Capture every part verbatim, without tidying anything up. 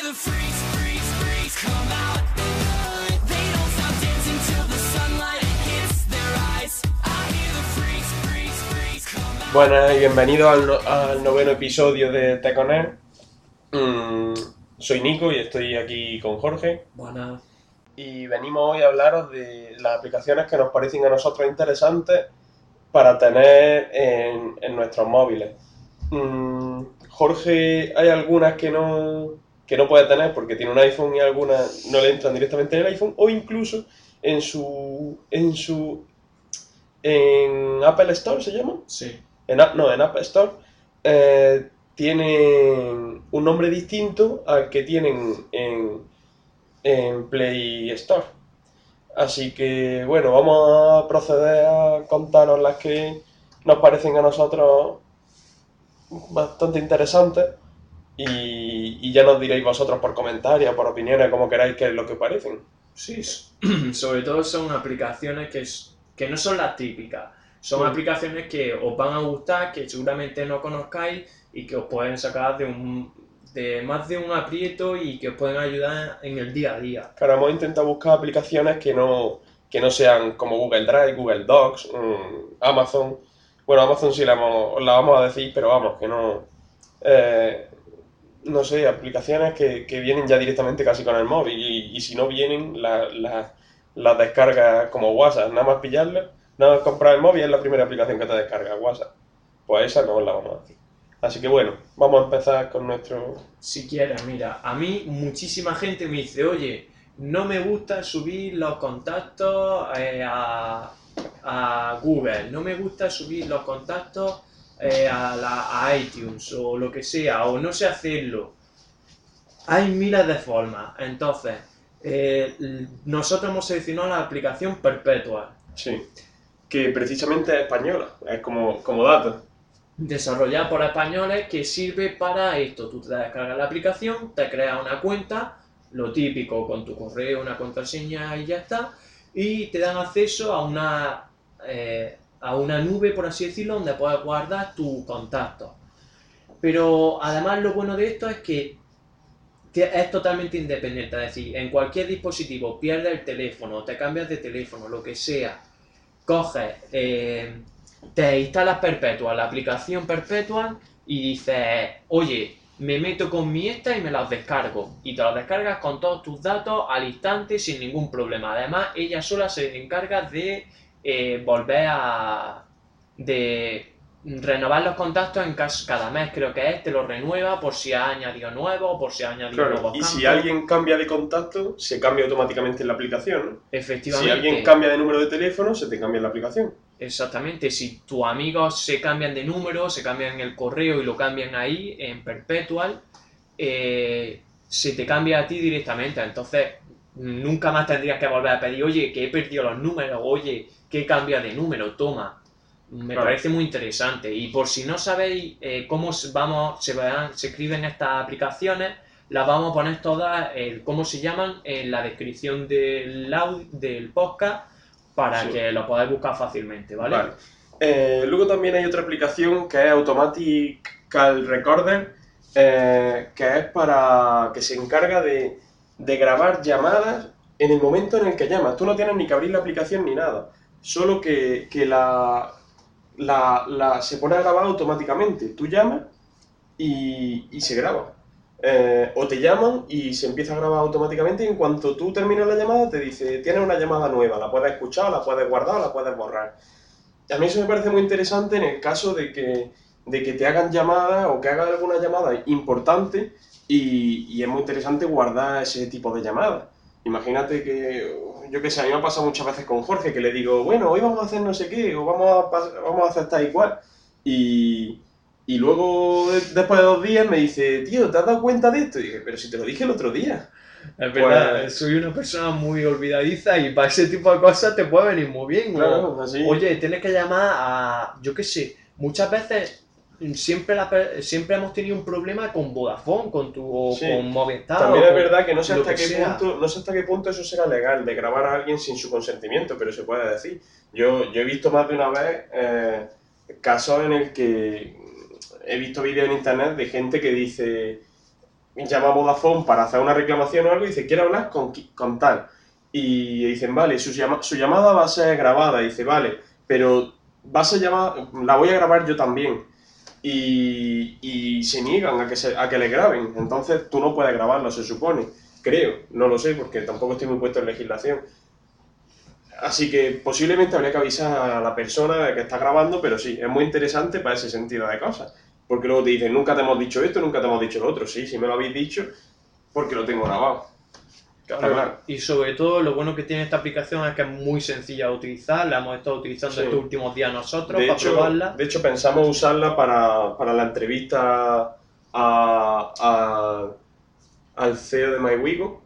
the freaks, freaks, freaks come out. They don't stop dancing till the sunlight hits their eyes. I hear the freaks, freaks, freaks come out. Buenas y bienvenidos al, no- al noveno episodio de Teconet. Mm, soy Nico y estoy aquí con Jorge. Buenas. Y venimos hoy a hablaros de las aplicaciones que nos parecen a nosotros interesantes para tener en, en nuestros móviles. Mm, Jorge, hay algunas que no, que no puede tener porque tiene un iPhone y algunas no le entran directamente en el iPhone o incluso en su en su en Apple Store se llama. Sí. En, App- no, en App Store eh, tienen un nombre distinto al que tienen en, en Play Store. Así que, bueno, vamos a proceder a contaros las que nos parecen a nosotros bastante interesantes y, y ya nos diréis vosotros por comentarios, por opiniones, como queráis, qué es lo que parecen. Sí, sobre todo son aplicaciones que, es- que no son las típicas. Son Mm. aplicaciones que os van a gustar, que seguramente no conozcáis y que os pueden sacar de un de más de un aprieto y que os pueden ayudar en el día a día. Claro, hemos intentado buscar aplicaciones que no, que no sean como Google Drive, Google Docs, mm, Amazon. Bueno, Amazon sí la, hemos- la vamos a decir, pero vamos, que no... eh, no sé, aplicaciones que, que vienen ya directamente casi con el móvil y, y si no vienen, las la, las descargas como WhatsApp, nada más pillarla, nada más comprar el móvil es la primera aplicación que te descarga, WhatsApp. Pues esa no la vamos a decir. Así que bueno, vamos a empezar con nuestro... Si quieres, mira, a mí muchísima gente me dice, oye, no me gusta subir los contactos eh, a, a Google, no me gusta subir los contactos eh, a, la, a iTunes o lo que sea, o no sé hacerlo. Hay miles de formas. Entonces, eh, l- nosotros hemos seleccionado la aplicación Perpetual, Sí, que precisamente es española, es como, como dato. desarrollada por españoles, que sirve para esto. Tú te descargas la aplicación, te creas una cuenta, lo típico, con tu correo, una contraseña y ya está, y te dan acceso a una, eh, a una nube, por así decirlo, donde puedes guardar tus contactos. Pero además lo bueno de esto es que te- es totalmente independiente, es decir, en cualquier dispositivo pierdes el teléfono, te cambias de teléfono, lo que sea, coges, eh, te instalas Perpetual, la aplicación Perpetual, y dices, oye, me meto con mi esta y me las descargo. Y te las descargas con todos tus datos al instante sin ningún problema. Además, ella sola se encarga de eh, volver a... de renovar los contactos en caso, cada mes creo que es, te lo renueva por si ha añadido nuevos, por si ha añadido Claro, nuevos y campos. si alguien cambia de contacto, se cambia automáticamente en la aplicación, ¿no? Efectivamente. Si alguien cambia de número de teléfono, se te cambia en la aplicación. Exactamente, si tus amigos se cambian de número, se cambian el correo y lo cambian ahí en Perpetual, eh, se te cambia a ti directamente. Entonces, nunca más tendrías que volver a pedir, oye, que he perdido los números, oye, que cambia de número, toma. Me Claro. parece muy interesante. Y por si no sabéis eh, cómo se- vamos, se, verán- se escriben estas aplicaciones, las vamos a poner todas, eh, cómo se llaman, en la descripción del, au- del podcast para Sí. que lo podáis buscar fácilmente, ¿vale? Vale. Eh, luego también hay otra aplicación que es Automatic Call Recorder, eh, que es para que se encarga de, de grabar llamadas en el momento en el que llamas. Tú no tienes ni que abrir la aplicación ni nada, solo que, que la, la, la- se pone a grabar automáticamente. Tú llamas y, y se graba. Eh, o te llaman y se empieza a grabar automáticamente y en cuanto tú terminas la llamada te dice, tienes una llamada nueva, la puedes escuchar, la puedes guardar, la puedes borrar. A mí eso me parece muy interesante en el caso de que, de que te hagan llamadas o que hagan alguna llamada importante y, y es muy interesante guardar ese tipo de llamadas. Imagínate que, yo qué sé, a mí me ha pasado muchas veces con Jorge que le digo, bueno, hoy vamos a hacer no sé qué o vamos a, pas- vamos a hacer tal y cual. Y, y luego, de- después de dos días, me dice, tío, ¿te has dado cuenta de esto? Y dije, pero si te lo dije el otro día. Es verdad, Pues- soy una persona muy olvidadiza y para ese tipo de cosas te puede venir muy bien. o- Claro, así. Oye, tienes que llamar a, yo qué sé, muchas veces siempre, la per- siempre hemos tenido un problema con Vodafone, con tu o Sí. con Movistar. También o es con verdad que no sé lo hasta que qué sea. punto, no sé hasta qué punto eso será legal de grabar a alguien sin su consentimiento, pero se puede decir. Yo, yo he visto más de una vez eh, casos en el que he visto vídeos en internet de gente que dice llama a Vodafone para hacer una reclamación o algo y dice, quiero hablar con, qui- con tal. Y dicen, vale, su, llama- su llamada va a ser grabada. Y dice, vale, pero va a ser llamada, la voy a grabar yo también. Y, y se niegan a que, se, a que le graben. Entonces tú no puedes grabarlo, se supone. Creo, no lo sé, porque tampoco estoy muy puesto en legislación. Así que posiblemente habría que avisar a la persona que está grabando, pero sí, es muy interesante para ese sentido de cosas. Porque luego te dicen, nunca te hemos dicho esto, nunca te hemos dicho lo otro. Sí, si me lo habéis dicho, porque lo tengo grabado. Está claro. Y sobre todo lo bueno que tiene esta aplicación es que es muy sencilla de utilizar, la hemos estado utilizando Sí. estos últimos días nosotros De para hecho, probarla. de hecho, pensamos usarla para, para la entrevista a, a- al C E O de MyWigo.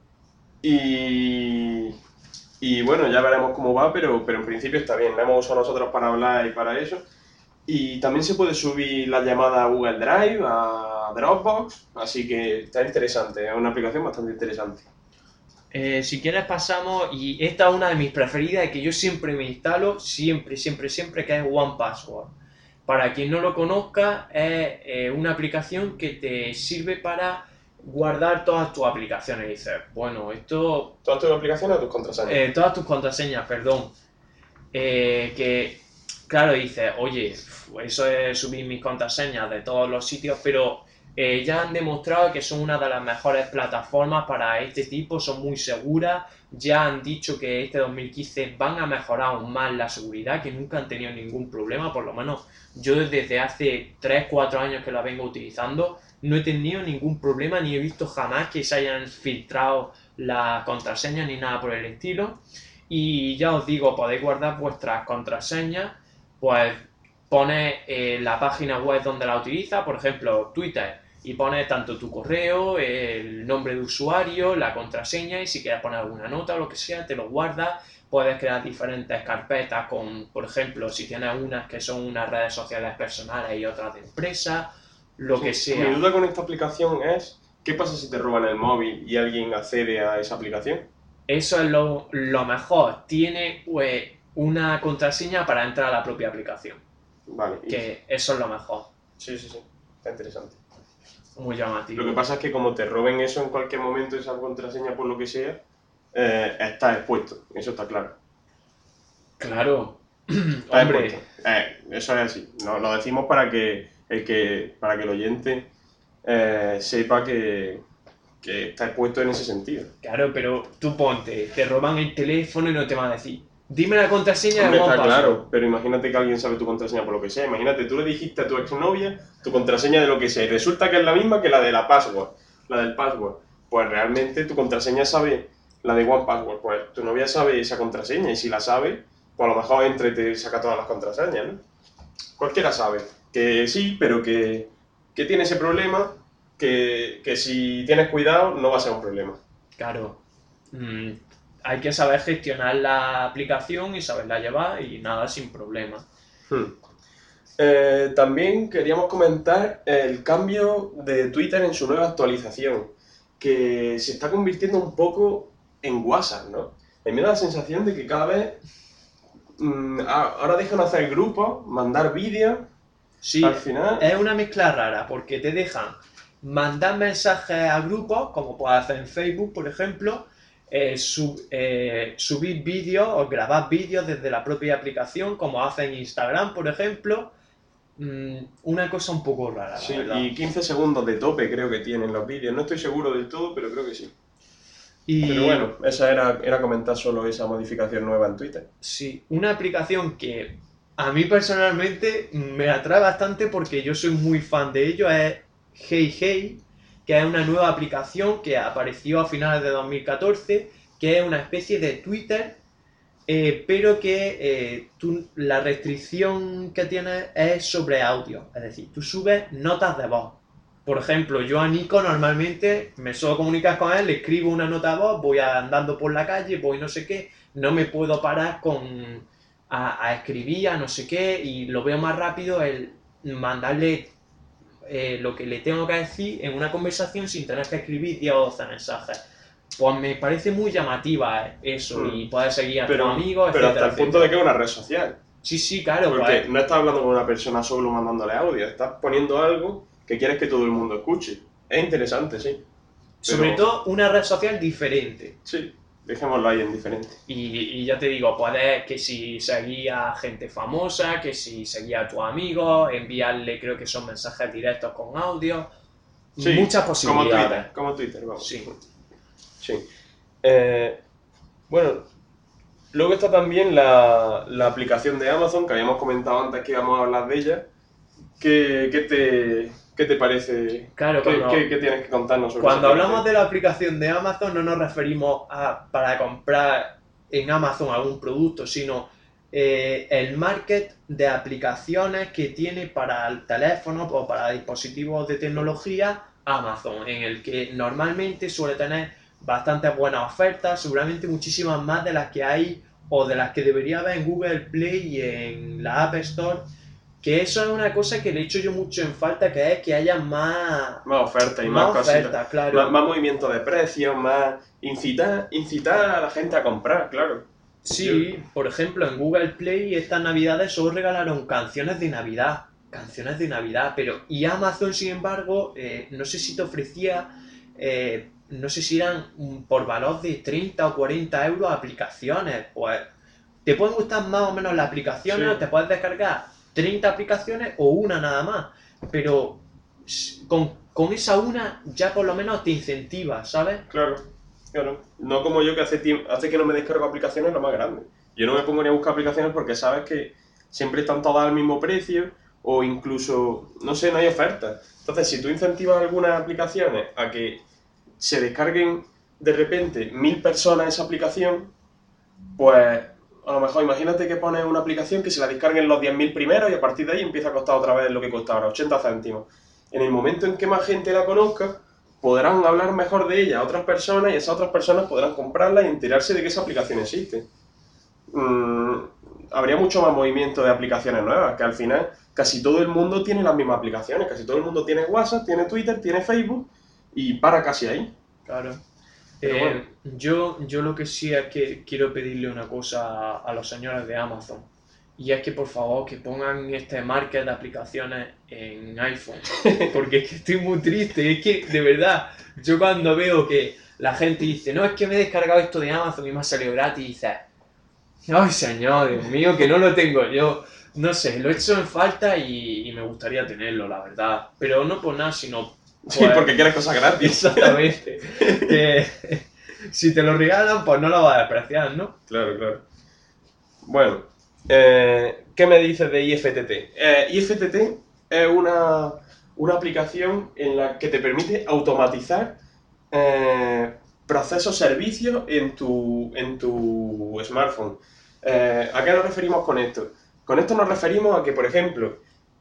Y, y bueno, ya veremos cómo va, pero, pero en principio está bien. La hemos usado nosotros para hablar y para eso. Y también se puede subir la llamada a Google Drive, a Dropbox, así que está interesante, es una aplicación bastante interesante. Eh, si quieres pasamos, y esta es una de mis preferidas y que yo siempre me instalo, siempre, siempre, siempre, que es One Password. Para quien no lo conozca, es eh, una aplicación que te sirve para guardar todas tus aplicaciones. Y dices, bueno, esto ¿Todas tus aplicaciones o tus contraseñas? Eh, todas tus contraseñas, perdón. Eh, que, claro, dices, oye, eso es subir mis contraseñas de todos los sitios, pero eh, ya han demostrado que son una de las mejores plataformas para este tipo, son muy seguras. Ya han dicho que este dos mil quince van a mejorar aún más la seguridad, que nunca han tenido ningún problema, por lo menos yo desde hace tres cuatro años que la vengo utilizando, no he tenido ningún problema, ni he visto jamás que se hayan filtrado la contraseña ni nada por el estilo. Y ya os digo, podéis guardar vuestras contraseñas, pues pones eh, la página web donde la utiliza, por ejemplo Twitter, y pones tanto tu correo, el nombre de usuario, la contraseña, y si quieres poner alguna nota o lo que sea, te lo guardas. Puedes crear diferentes carpetas con, por ejemplo, si tienes unas que son unas redes sociales personales y otras de empresa, lo Sí, que sea. Mi duda con esta aplicación es, ¿qué pasa si te roban el móvil y alguien accede a esa aplicación? Eso es lo, lo mejor. Tiene pues, una contraseña para entrar a la propia aplicación. Vale, y- Que eso es lo mejor. sí, sí, sí, está interesante. Muy llamativo. Lo que pasa es que como te roben eso en cualquier momento, esa contraseña por lo que sea, eh, estás expuesto, eso está claro. Claro. Estás Hombre, expuesto. Eh, eso es así, lo, lo decimos para que el, que, para que el oyente eh, sepa que, que está expuesto en ese sentido. claro, pero tú ponte, te roban el teléfono y no te van a decir, dime la contraseña Hombre, de One está Password. claro, pero imagínate que alguien sabe tu contraseña por lo que sea. Imagínate, tú le dijiste a tu exnovia tu contraseña de lo que sea y resulta que es la misma que la de la password, la del password. Pues realmente tu contraseña sabe la de One Password. Pues tu novia sabe esa contraseña y si la sabe, pues a lo mejor entra y te saca todas las contraseñas, ¿no? Cualquiera sabe que sí, pero que, que tiene ese problema, que, que si tienes cuidado no va a ser un problema. Claro. Mm, hay que saber gestionar la aplicación y saberla llevar y nada, sin problema. Hmm. Eh, también queríamos comentar el cambio de Twitter en su nueva actualización, que se está convirtiendo un poco en WhatsApp, ¿no? Me da la sensación de que cada vez mm, a- ahora dejan hacer grupos, mandar vídeos, Sí, al final. es una mezcla rara porque te dejan mandar mensajes a grupos, como puedes hacer en Facebook, por ejemplo, eh, sub- eh, subir vídeos o grabar vídeos desde la propia aplicación, como hace en Instagram, por ejemplo. Mm, una cosa un poco rara, la Sí, verdad. y quince segundos de tope creo que tienen los vídeos. No estoy seguro del todo, pero creo que sí. Y, Pero bueno, esa era, era comentar solo esa modificación nueva en Twitter. sí, una aplicación que a mí personalmente me atrae bastante porque yo soy muy fan de ello es Hey Hey, que es una nueva aplicación que apareció a finales de dos mil catorce, que es una especie de Twitter, eh, pero que eh, tú- la restricción que tienes es sobre audio, es decir, tú subes notas de voz. Por ejemplo, yo a Nico normalmente me suelo comunicar con él, le escribo una nota de voz, voy andando por la calle, voy no sé qué, no me puedo parar con a, a escribir, a no sé qué, y lo veo más rápido el mandarle eh, lo que le tengo que decir en una conversación sin tener que escribir diez o doce mensajes. Pues me parece muy llamativa eso, Mm. y puedes seguir a tus Pero, amigos, pero etcétera, hasta el punto de que etcétera. es una red social. Sí, sí, claro, Porque pues, no estás hablando con una persona solo mandándole audio, estás poniendo algo que quieres que todo el mundo escuche. Es interesante, sí. Sobre todo una red social diferente. Sí, dejémoslo ahí en diferente. Y, y ya te digo, puedes que si seguía a gente famosa, que si seguía a tus amigos, enviarle, creo que son mensajes directos con audio. Sí, Muchas como posibilidades. Twitter, como Twitter, vamos. Sí. Sí. Eh, bueno, luego está también la, la aplicación de Amazon, que habíamos comentado antes que íbamos a hablar de ella. ¿Qué, qué te, qué te parece? Claro, ¿Qué, cuando- qué- qué tienes que contarnos sobre Cuando esa hablamos aplicación? de la aplicación de Amazon no nos referimos a para comprar en Amazon algún producto, sino eh, el market de aplicaciones que tiene para el teléfono o para dispositivos de tecnología Amazon, en el que normalmente suele tener bastantes buenas ofertas, seguramente muchísimas más de las que hay o de las que debería haber en Google Play y en la App Store. Que eso es una cosa que le echo yo mucho en falta, que es que haya más, Más ofertas y más, más cositas. ofertas, claro. Más, más movimiento de precios, más incitar, incitar a la gente a comprar, claro. Sí, por ejemplo, en Google Play estas navidades solo regalaron canciones de Navidad, canciones de Navidad, pero y Amazon, sin embargo, eh, no sé si te ofrecía, eh, no sé si eran mm, por valor de treinta o cuarenta euros aplicaciones, pues te pueden gustar más o menos las aplicaciones, Sí. o te puedes descargar treinta aplicaciones o una nada más, pero s- con, con esa una ya por lo menos te incentiva, ¿sabes? Claro, claro. No como yo que hace, tiemp- hace que no me descargo aplicaciones lo más grande. Yo no me pongo ni a buscar aplicaciones porque sabes que siempre están todas al mismo precio o incluso, no sé, no hay ofertas. Entonces, si tú incentivas algunas aplicaciones a que se descarguen de repente mil personas esa aplicación, pues a lo mejor imagínate que pones una aplicación que se la descarguen los diez mil primeros y a partir de ahí empieza a costar otra vez lo que cuesta ahora, ochenta céntimos. En el momento en que más gente la conozca, podrán hablar mejor de ella a otras personas y esas otras personas podrán comprarla y enterarse de que esa aplicación existe. Mm, habría mucho más movimiento de aplicaciones nuevas, que al final casi todo el mundo tiene las mismas aplicaciones, casi todo el mundo tiene WhatsApp, tiene Twitter, tiene Facebook y para casi ahí. Claro. Pero Eh, bueno. yo, yo lo que sí es que quiero pedirle una cosa a, a los señores de Amazon. Y es que por favor que pongan este market de aplicaciones en iPhone. Porque es que estoy muy triste. Es que de verdad, yo cuando veo que la gente dice, no, es que me he descargado esto de Amazon y me ha salido gratis, y dices, ay señor, Dios mío, que no lo tengo yo. No sé, lo he hecho en falta y, y me gustaría tenerlo, la verdad. Pero no por nada, sino Sí, pues, porque quieres cosas gratis. exactamente. Que si te lo regalan, pues no lo vas a despreciar, ¿no? Claro, claro. Bueno, eh, ¿qué me dices de I F T T? Eh, I F T T es una, una aplicación en la que te permite automatizar eh, procesos, servicios en tu, en tu smartphone. Eh, ¿a qué nos referimos con esto? Con esto nos referimos a que, por ejemplo,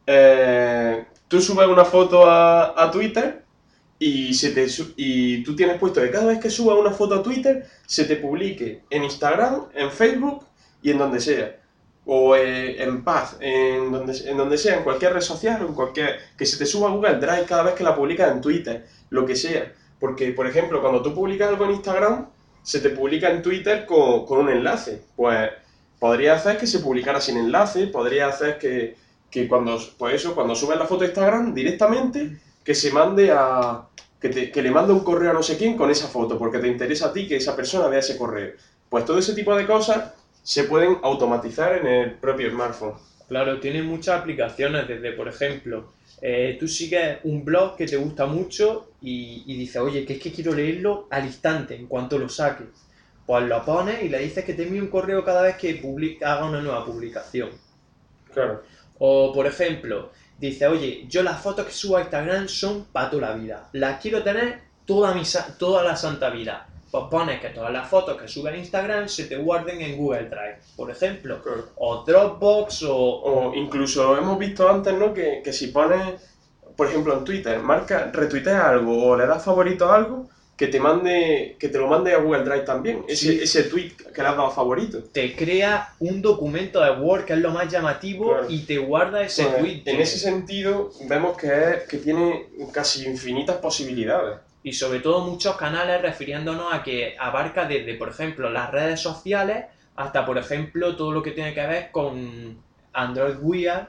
eh, tú subes una foto a, a Twitter y, se te, su- y tú tienes puesto que cada vez que subas una foto a Twitter se te publique en Instagram, en Facebook y en donde sea. O eh, en Paz, en donde, en donde sea, en cualquier red social, o en cualquier, que se te suba a Google Drive cada vez que la publicas en Twitter, lo que sea. Porque, por ejemplo, cuando tú publicas algo en Instagram, se te publica en Twitter con, con un enlace. Pues podría hacer que se publicara sin enlace, podría hacer que, que cuando, pues eso, cuando subes la foto a Instagram directamente, que se mande a... Que, te- que le mande un correo a no sé quién con esa foto, porque te interesa a ti que esa persona vea ese correo. Pues todo ese tipo de cosas se pueden automatizar en el propio smartphone. Claro, tiene muchas aplicaciones, desde, por ejemplo, eh, tú sigues un blog que te gusta mucho y, y dices, oye, que es que quiero leerlo al instante, en cuanto lo saque. Pues lo pones y le dices que te envíe un correo cada vez que publica, haga una nueva publicación. Claro. O, por ejemplo, dice, oye, yo las fotos que subo a Instagram son para toda la vida. Las quiero tener toda, mi, sa- toda la santa vida. Pues pones que todas las fotos que subes a Instagram se te guarden en Google Drive, por ejemplo. Claro. O Dropbox o... O incluso hemos visto antes, ¿no? Que, que si pones, por ejemplo, en Twitter, marca, retuitea algo o le das favorito a algo, que te mande, que te lo mande a Google Drive también. Ese, Sí. ese tweet que le has dado favorito. te crea un documento de Word que es lo más llamativo Claro. y te guarda ese Pues, tweet. en ese sentido, vemos que, es, que tiene casi infinitas posibilidades. Y sobre todo muchos canales refiriéndonos a que abarca desde, por ejemplo, las redes sociales hasta, por ejemplo, todo lo que tiene que ver con Android Wear,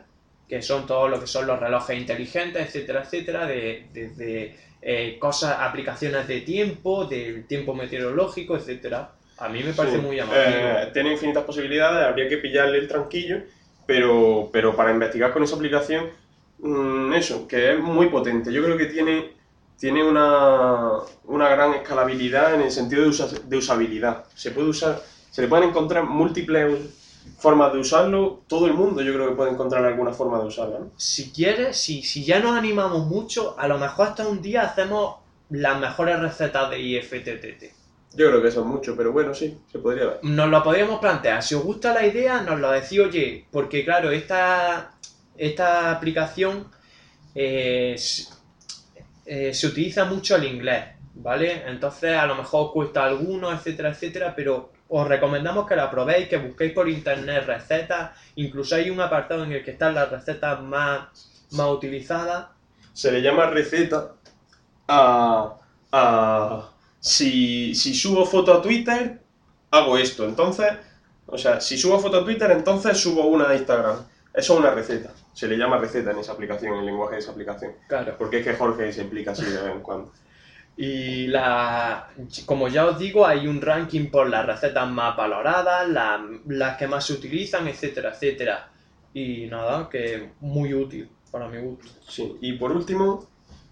que son todo lo que son los relojes inteligentes, etcétera, etcétera, de, desde eh, cosas, aplicaciones de tiempo, del tiempo meteorológico, etcétera. A mí me parece Sí. muy llamativo. Eh, tiene infinitas posibilidades, habría que pillarle el tranquillo, pero, pero para investigar con esa aplicación, mmm, eso, que es muy potente. Yo creo que tiene, tiene una, una gran escalabilidad en el sentido de, usa, de usabilidad. Se puede usar, se le pueden encontrar múltiples formas de usarlo. Todo el mundo yo creo que puede encontrar alguna forma de usarlo, ¿no? Si quieres, si, si ya nos animamos mucho, a lo mejor hasta un día hacemos las mejores recetas de I F T T T. Yo creo que eso es mucho, pero bueno, sí, se podría ver. Nos lo podríamos plantear. Si os gusta la idea, nos lo decís, oye, porque claro, esta, esta aplicación eh, s- eh, se utiliza mucho el inglés, ¿vale? Entonces a lo mejor cuesta alguno, etcétera, etcétera, pero os recomendamos que la probéis, que busquéis por internet recetas. Incluso hay un apartado en el que están las recetas más, más utilizadas. Se le llama receta a... a si, si subo foto a Twitter, hago esto. Entonces, o sea, si subo foto a Twitter, entonces subo una a Instagram. Eso es una receta. Se le llama receta en esa aplicación, en el lenguaje de esa aplicación. Claro. Porque es que Jorge se implica así de vez en cuando. Y la, como ya os digo, hay un ranking por las recetas más valoradas, las, las que más se utilizan, etcétera, etcétera. Y nada, que muy útil para mi gusto. Sí. Y por último,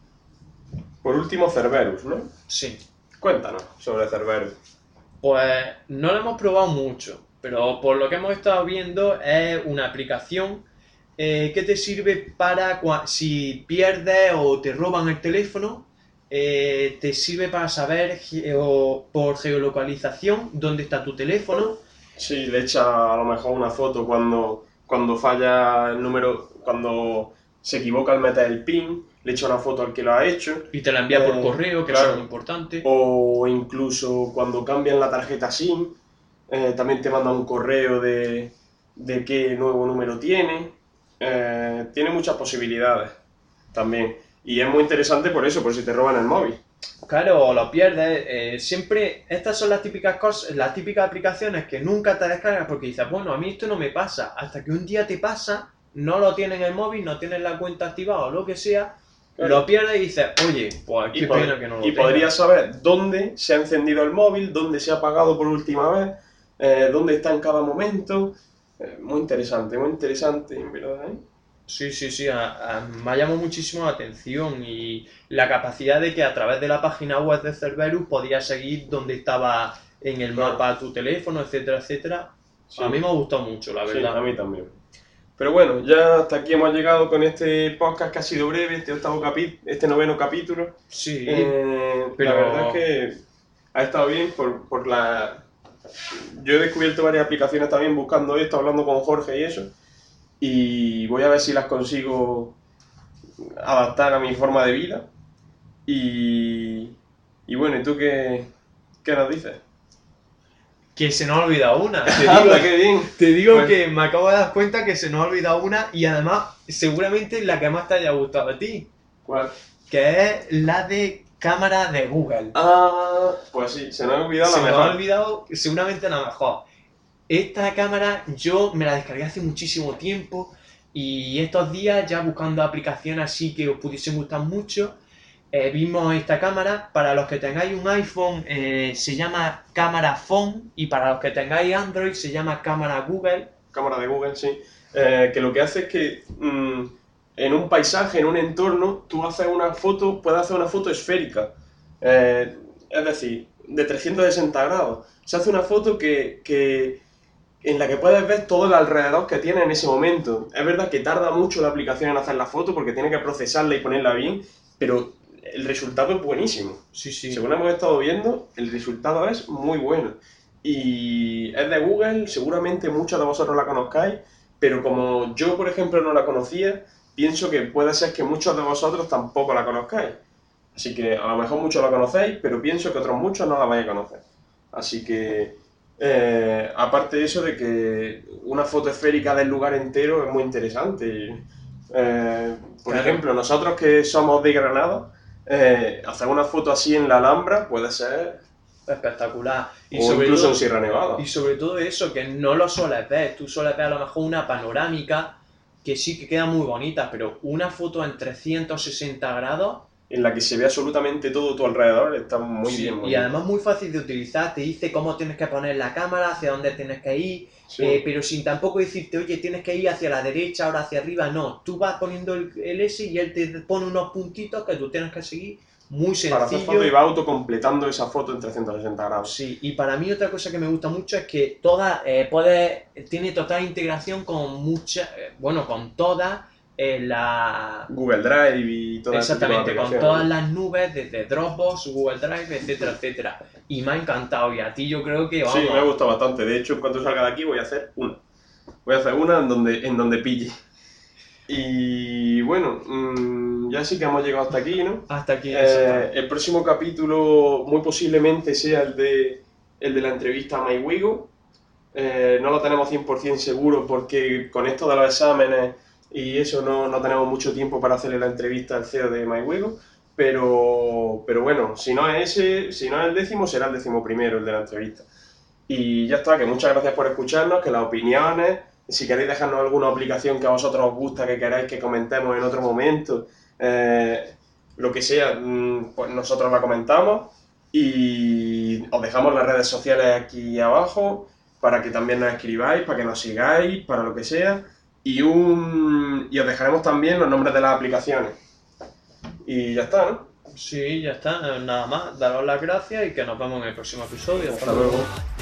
por último, Cerberus, ¿no? Sí. Cuéntanos sobre Cerberus. Pues no lo hemos probado mucho, pero por lo que hemos estado viendo es una aplicación eh, que te sirve para cua- si pierdes o te roban el teléfono, eh, te sirve para saber geo- por geolocalización dónde está tu teléfono. Sí, le echa a lo mejor una foto cuando, cuando falla el número, cuando se equivoca al meter el PIN, le echa una foto al que lo ha hecho. Y te la envía por Eh, correo, que claro. eso es muy importante. O incluso cuando cambian la tarjeta SIM, eh, también te manda un correo de, de qué nuevo número tiene. Eh, tiene muchas posibilidades también. Y es muy interesante por eso, por si te roban el móvil. Claro, o lo pierdes. eh, siempre, estas son las típicas cosas, las típicas aplicaciones que nunca te descargas porque dices, bueno, a mí esto no me pasa. Hasta que un día te pasa, no lo tienes en el móvil, no tienes la cuenta activada o lo que sea, Claro. lo pierdes y dices, oye, pues Y, qué pod- pena que no lo y tenga. podrías saber dónde se ha encendido el móvil, dónde se ha apagado por última vez, eh, dónde está en cada momento. Eh, muy interesante, muy interesante, en verdad, ¿eh? Sí, sí, sí, a- a- me ha llamado muchísimo la atención y la capacidad de que a través de la página web de Cerberus podías seguir dónde estaba en el Claro. mapa tu teléfono, etcétera, etcétera. Sí. A mí me ha gustado mucho, la Sí, verdad. a mí también. Pero bueno, ya hasta aquí hemos llegado con este podcast que ha sido breve, este octavo capi- este noveno capítulo. Sí, Eh, pero- La verdad es que ha estado bien por, por la... Yo he descubierto varias aplicaciones también buscando esto, hablando con Jorge y eso. Y voy a ver si las consigo adaptar a mi forma de vida. Y, y bueno, ¿y tú qué, qué nos dices? que se nos ha olvidado una. Te digo, Anda, qué bien. te digo Pues- que me acabo de dar cuenta que se nos ha olvidado una y además seguramente la que más te haya gustado a ti, ¿Cuál? que es la de cámara de Google. Ah, pues sí, se nos ha olvidado Se la me mejor. ha olvidado seguramente la mejor. Esta cámara yo me la descargué hace muchísimo tiempo y estos días ya buscando aplicaciones así que os pudiesen gustar mucho, eh, vimos esta cámara. Para los que tengáis un iPhone eh, se llama cámara Phone y para los que tengáis Android se llama cámara Google. Cámara de Google, sí. Eh, que lo que hace es que mm, en un paisaje, en un entorno, tú haces una foto, puedes hacer una foto esférica. Eh, es decir, de trescientos sesenta grados. Se hace una foto que, que en la que puedes ver todo el alrededor que tiene en ese momento. Es verdad que tarda mucho la aplicación en hacer la foto porque tiene que procesarla y ponerla bien, pero el resultado es buenísimo. Sí, sí. Según hemos estado viendo, el resultado es muy bueno. Y es de Google, seguramente muchos de vosotros la conozcáis, pero como yo, por ejemplo, no la conocía, pienso que puede ser que muchos de vosotros tampoco la conozcáis. Así que a lo mejor muchos la conocéis, pero pienso que otros muchos no la vais a conocer. Así que, eh, aparte de eso de que una foto esférica del lugar entero es muy interesante. Eh, por Claro. ejemplo, nosotros que somos de Granada, eh, hacer una foto así en la Alhambra puede ser, Espectacular. Y o sobre incluso todo, en Sierra Nevada. y sobre todo eso, que no lo sueles ver. Tú sueles ver a lo mejor una panorámica que sí que quedan muy bonitas, pero una foto en trescientos sesenta grados, En la que se ve absolutamente todo tu alrededor, está muy sí, bien. Muy y bien. además muy fácil de utilizar, te dice cómo tienes que poner la cámara, hacia dónde tienes que ir, Sí. eh, pero sin tampoco decirte, oye, tienes que ir hacia la derecha, ahora hacia arriba, no, tú vas poniendo el, el S y él te pone unos puntitos que tú tienes que seguir, muy Para hacer foto sencillo. y va autocompletando esa foto en trescientos sesenta grados. Sí, y para mí otra cosa que me gusta mucho es que toda, eh, puede, tiene total integración con muchas, eh, bueno, con todas eh, las... Google Drive y todo ese tipo de Exactamente, con aplicaciones, todas ¿no? las nubes, desde Dropbox, Google Drive, etcétera, etcétera. Y me ha encantado, y a ti yo creo que, vamos, Sí, me ha gustado bastante. De hecho, en cuanto salga de aquí voy a hacer una. Voy a hacer una en donde, en donde pille. Y bueno, mmm, ya sí que hemos llegado hasta aquí, ¿no? hasta aquí. Eh, el próximo capítulo muy posiblemente sea el de, el de la entrevista a MyWigo. Eh, no lo tenemos cien por ciento seguro porque con esto de los exámenes y eso no, no tenemos mucho tiempo para hacerle la entrevista al C E O de MyWigo. Pero, pero bueno, si no es ese, si no es el décimo, será el décimo primero el de la entrevista. Y ya está, que muchas gracias por escucharnos, que las opiniones, si queréis dejarnos alguna aplicación que a vosotros os gusta, que queráis que comentemos en otro momento, eh, lo que sea, mm, pues nosotros la comentamos y os dejamos las redes sociales aquí abajo para que también nos escribáis, para que nos sigáis, para lo que sea, y, un, y os dejaremos también los nombres de las aplicaciones. Y ya está, ¿no? Sí, ya está, nada más. Daros las gracias y que nos vemos en el próximo episodio. Hasta luego.